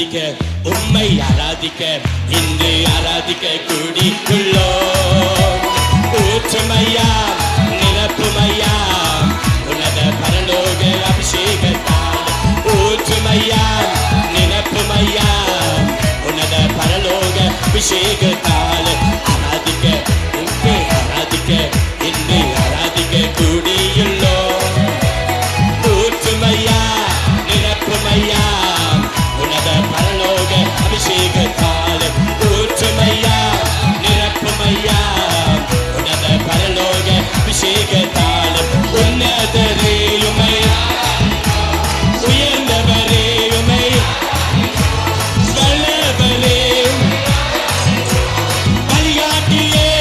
ஆராதிக்க உம்மை ஆராதிக்க இன்று ஆராதிக்க கூடியுள்ளோம். ஊற்றுமையா நிரப்புமையா உன்னத பரலோக அபிஷேகத்தால். ஊற்றுமையா நிரப்புமையா உன்னத பரலோக அபிஷேகத்தால். ஆராதிக்க இங்கே ஆராதிக்க இன்று ஆராதிக்க கூடியுள்ளோம். ஊற்றுமையா நிரப்புமையா உன்னத பரலோக அபிஷேகத்தால். ஊற்றுமையா நிரப்புமையா உன்னத பரலோக அபிஷேகத்தால். உன்னதரே உம்மை உயர்ந்தவரே உம்மை வல்லவரே வழிகாட்டியே.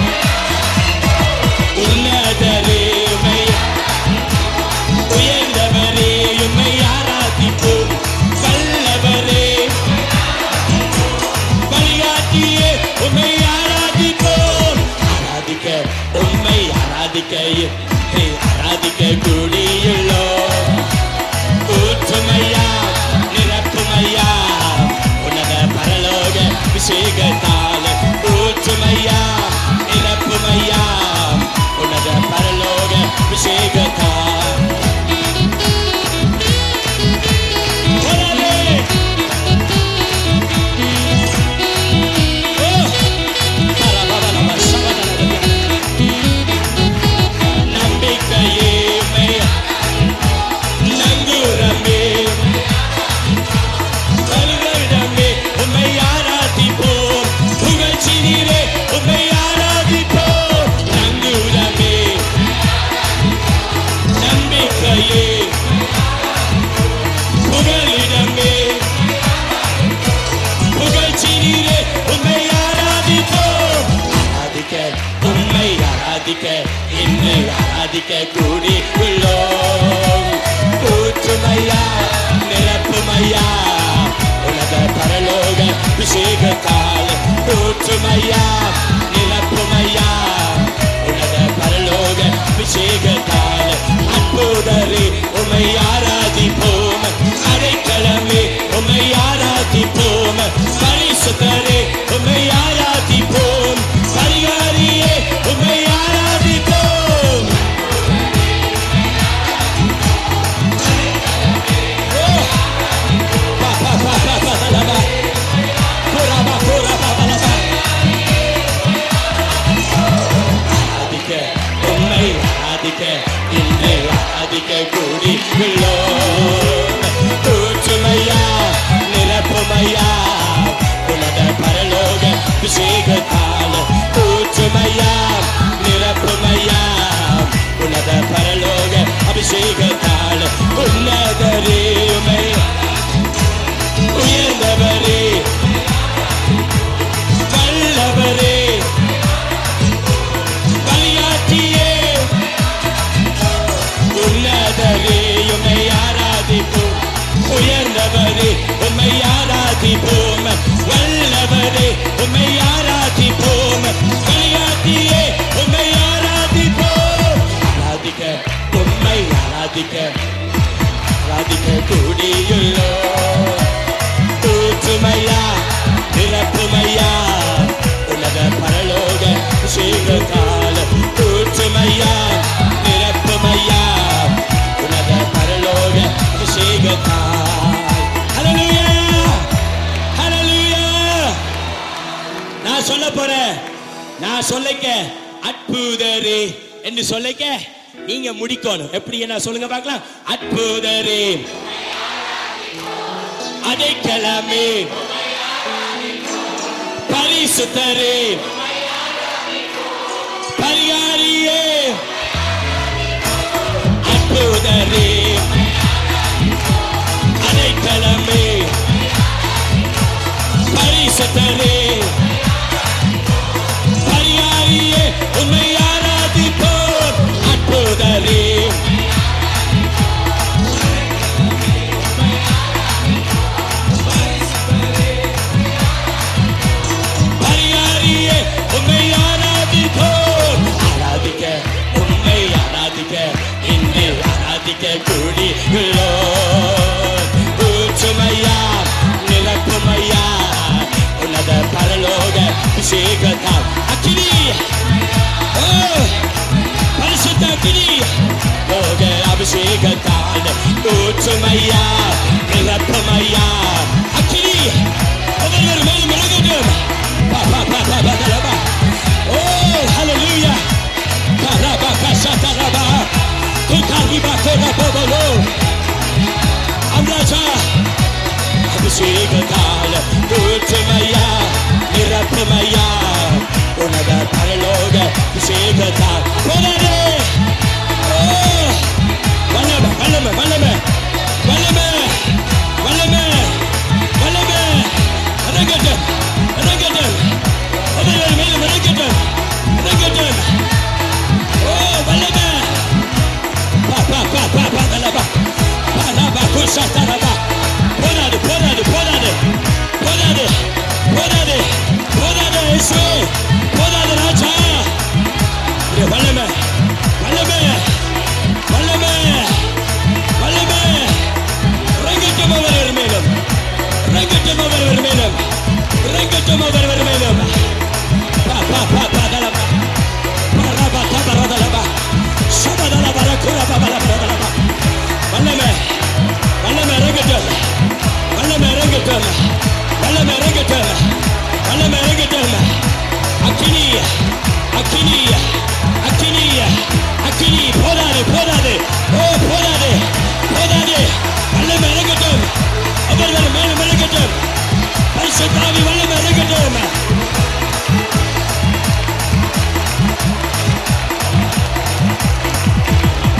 உன்னதரே உம்மை உயர்ந்தவரே உம்மை ஆராதிப்போம். வல்லவரே வழிகாட்டியே உம்மை ஆராதிப்போம். ஆராதிக்க உம்மை ஆராதிக்க ஆராதிக்க கூடியுள்ளோம். ஊற்றுமையா நிரப்புமையா உன்னத பரலோக அபிஷேகத்தால். ஊற்றுமையா நிரப்புமையா உன்னத பரலோக அபிஷேகத்தால். நம்பிக்கையே நங்குரமே பலிகளிடமே உம்மை ஆராதிப்போம். புகழ்ச்சி நீரே உம்மை ஆராதிப்போம். நங்குரமே நம்பிக்கையே புகழிடமே புகழ்ச்சி நீரே உம்மை ஆராதிப்போம். ஆராதிக்க உம்மை ஆராதிக்க இன்று ஆராதிக்க கூடியுள்ளோம். ஊற்றுமையா நிரப்புமையா உன்னத பரலோக அபிஷேகத்தால். ஊற்றுமையா நிரப்புமையா உன்னத பரலோக அபிஷேகத்தால். அற்புதரே உம்மை ஆராதிப்போம். அடைக்கலமே உம்மை ஆராதிப்போம். பரிசுத்தரே உம்மை ஆராதிப்போம். பரிகாரியே உம்மை ஆராதிப்போம். ஆராதிக்க உம்மை ஆராதிக்க இன்று ஆராதிக்க கூடியுள்ளோம். ஊற்றுமையா நிரப்புமையா உன்னத பரலோக அபிஷேகத்தால். ஊற்றுமையா நிரப்புமையா உன்னத பரலோக அபிஷேகத்தால். உன்னதரே உம்மை உயர்ந்தவரே வல்லவரே வழிகாட்டியே. உன்னதரே உம்மை ஆராதிப்போம். உயர்ந்தவரே உம்மை ஆராதிப்போம். வல்லவரே உம்மை ஆராதிப்போம். வழிகாட்டியே உம்மை ஆராதிப்போம். ஆராதிக்க உம்மை ஆராதிக்க ஆராதிக்க கூடியுள்ளோம். ஊற்றுமையா நிரப்புமையா உன்னத பரலோக அபிஷேகத்தால். ஊற்றுமையா நிரப்புமையா உன்னத பரலோக அபிஷேகத்தால். ஹல்லேலூயா ஹல்லேலூயா. நான் சொல்ல போறேன். நான் சொல்லிக்க அற்புதரே என்று சொல்லிக்க நீங்க முடிக்கணும். எப்படி என்ன சொல்லுங்க பார்க்கலாம். அற்புதரே அடைக்கலமே பரிசுத்தரே பரிகாரியே. அற்புதரே அடைக்கலமே பரிசுத்தரே பரிகாரியே உம்மை ஆராதிப்போம். அற்புதரே பரிகாரியே உம்மை ஆராதிப்போம். ஆராதிக்க உம்மை ஆராதிக்க இன்று ஆராதிக்க கூட ஊற்றுமையா நிரப்புமையா அக்கினி ஒவ்வொரு மேலும் இறங்கட்டும். பா பா பா பா பா தலபா. ஓ ஹalleluya. கரபா கஷதரபா துகரிபா கோரபோலோ அம்ராஜா அபிஷேகத்தால் ஊற்றுமையா நிரப்புமையா உனத பரலோக அபிஷேகத்தால் போராடே. ஓ வல்லமை வல்லமை வல்லமை வல்லமை வல்லமை வல்லமை இறங்கட்டும் இறங்கட்டும் ஒவ்வொரு மேலும் இறங்கட்டும் இறங்கட்டும். ஓ வல்லமை பா பா பா பா பா தலபா பரபா குஷதரபா. போராடு போராடு போராடு போராடு போராடு போராடு இயேசுவே போராடு ராஜா. வல்லமை வல்லமை வல்லமை வல்லமை இறங்கட்டும் ஒவ்வொரு மேலும் இறங்கட்டும் ஒவ்வொரு மேலும் இறங்கட்டும் ஒவ்வொரு மேலும். பா பா பா பா தலபா பரபா தபரா தலபா சபதல பரகுரா பபல பரதலபா. வல்லமை வல்லமை இறங்கட்டும் வல்லமை இறங்கட்டும் வல்லமை இறங்கட்டும் வல்லமை இறங்கட்டும். அக்கினி அக்கினி